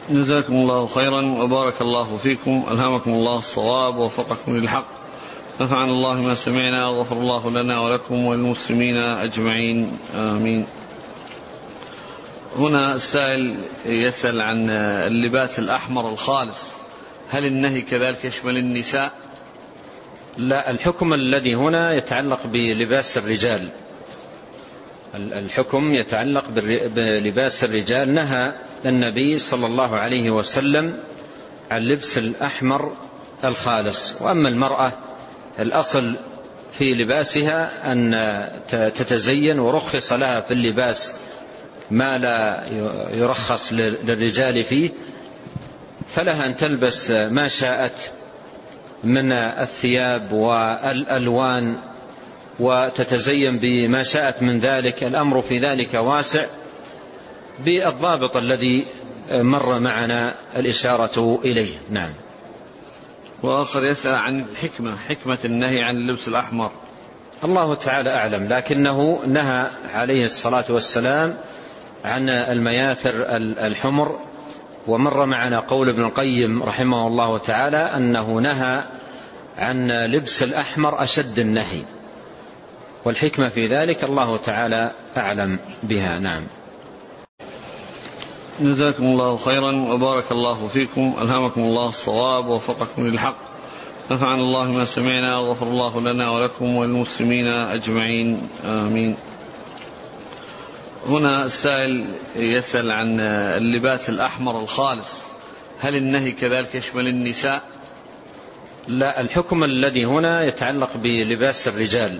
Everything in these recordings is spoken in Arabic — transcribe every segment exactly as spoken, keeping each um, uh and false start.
جزاكم الله خيرا وبارك الله فيكم، ألهمكم الله الصواب ووفقكم للحق، نفعنا الله ما سمعنا وغفر الله لنا ولكم وللمسلمين أجمعين آمين. هنا السائل يسأل عن اللباس الأحمر الخالص، هل النهي كذلك يشمل النساء؟ لا، الحكم الذي هنا يتعلق بلباس الرجال، الحكم يتعلق بلباس الرجال. نهى النبي صلى الله عليه وسلم عن لبس الأحمر الخالص. وأما المرأة الأصل في لباسها أن تتزين، ورخص لها في اللباس ما لا يرخص للرجال فيه، فلها أن تلبس ما شاءت من الثياب والألوان وتتزين بما شاءت من ذلك. الأمر في ذلك واسع بالضابط الذي مر معنا الإشارة إليه. نعم. وآخر يسأل عن الحكمة، حكمة النهي عن اللبس الأحمر. الله تعالى أعلم، لكنه نهى عليه الصلاة والسلام عن المياثر الحمر، ومر معنا قول ابن القيم رحمه الله تعالى أنه نهى عن لبس الأحمر أشد النهي، والحكمة في ذلك الله تعالى أعلم بها. نعم. جزاكم الله خيرا وبارك الله فيكم، ألهمكم الله الصواب ووفقكم للحق، نفعنا الله ما سمعنا وغفر الله لنا ولكم وللمسلمين أجمعين آمين. هنا السائل يسأل عن اللباس الأحمر الخالص، هل النهي كذلك يشمل النساء؟ لا، الحكم الذي هنا يتعلق بلباس الرجال،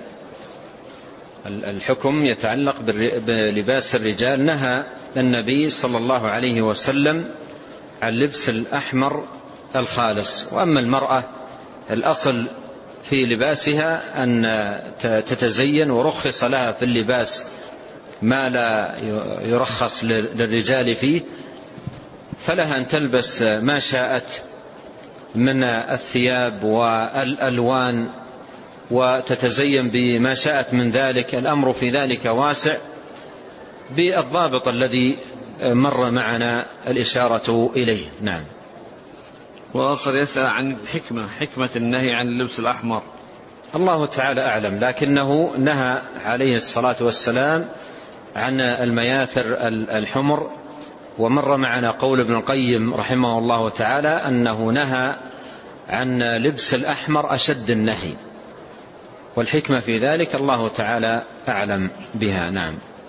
الحكم يتعلق بلباس الرجال. نهى النبي صلى الله عليه وسلم عن لبس الأحمر الخالص. وأما المرأة الأصل في لباسها أن تتزين، ورخص لها في اللباس ما لا يرخص للرجال فيه، فلها أن تلبس ما شاءت من الثياب والألوان وتتزين بما شاءت من ذلك. الأمر في ذلك واسع بالضابط الذي مر معنا الإشارة إليه. نعم. وآخر يسأل عن الحكمة، حكمة النهي عن اللبس الأحمر. الله تعالى أعلم، لكنه نهى عليه الصلاة والسلام عن المياثر الحمر، ومر معنا قول ابن القيم رحمه الله تعالى أنه نهى عن لبس الأحمر أشد النهي، والحكمة في ذلك الله تعالى أعلم بها. نعم.